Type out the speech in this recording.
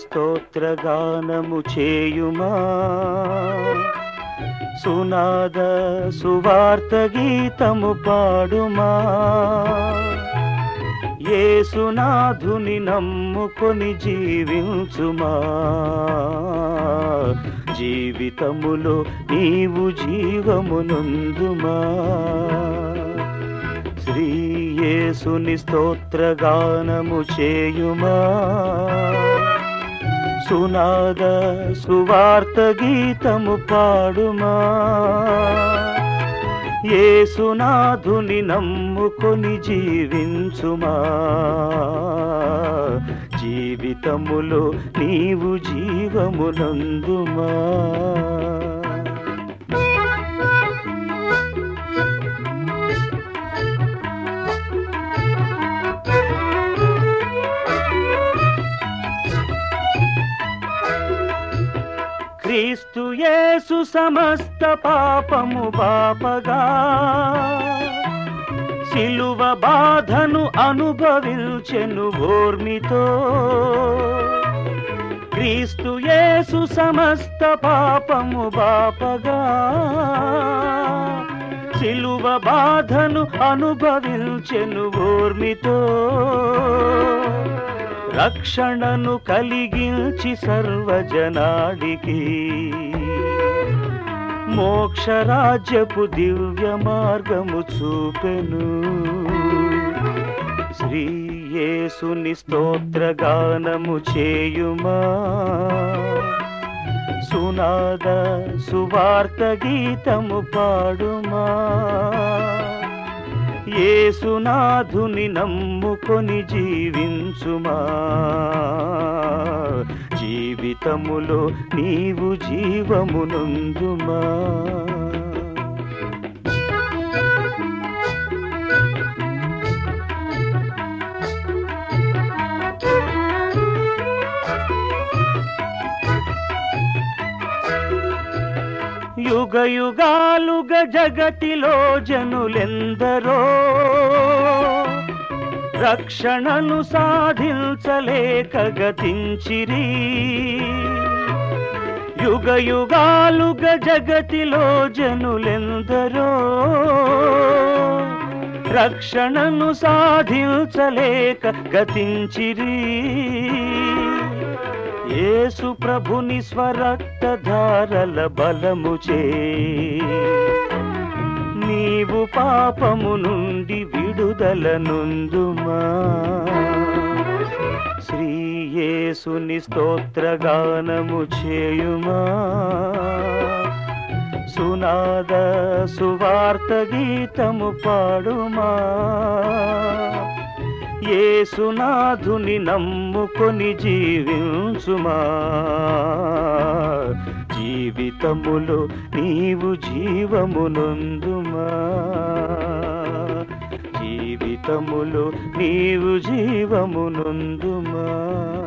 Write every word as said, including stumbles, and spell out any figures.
స్తోత్రగానము చేయుమా సునాద సువార్త గీతము పాడుమా యేసునాథుని నమ్ముకొని జీవించుమా జీవితములో నీవు జీవమునందుమా శ్రీ యేసుని స్తోత్రగానము చేయుమా సునాద సువార్త గీతము పాడుమా యేసునాథుని నమ్ముకొని జీవించుమా జీవితములో నీవు జీవమునందుమా క్రీస్తు యేసు సమస్త పాపము బాపగా సిలువ బాధను అనుభవించెను ఓర్మితో క్రీస్తు యేసు సమస్త పాపము బాపగా సిలువ బాధను అనుభవించెను ఓర్మితో రక్షణను కలిగించి సర్వజనాడికి మోక్షరాజ్యపు దివ్య మార్గము చూపెను శ్రీ యేసుని స్తోత్రగానము చేయుమా సునాద సువార్త గీతము పాడుమా యేసునాథుని నమ్ముకొని జీవించుమా జీవితములో నీవు జీవమునందుమా యుగ యుగాలుగా జగతిలో జనులెందరో రక్షణను సాధించలేక గతించిరి యుగ యుగాలుగా జగతిలో జనులెందరో రక్షణను సాధించలేక గతించిరి యేసు ప్రభుని స్వరక్త ధారల బలముచే నీవు పాపము నుండి విడుదల నొందుమా శ్రీ యేసుని స్తోత్రగానము చేయుమా సునాద సువార్త గీతము పాడుమా యేసునాథుని నమ్ముకొని జీవించుమా జీవితములో నీవు జీవమునందుమా జీవితములో నీవు జీవమునందుమా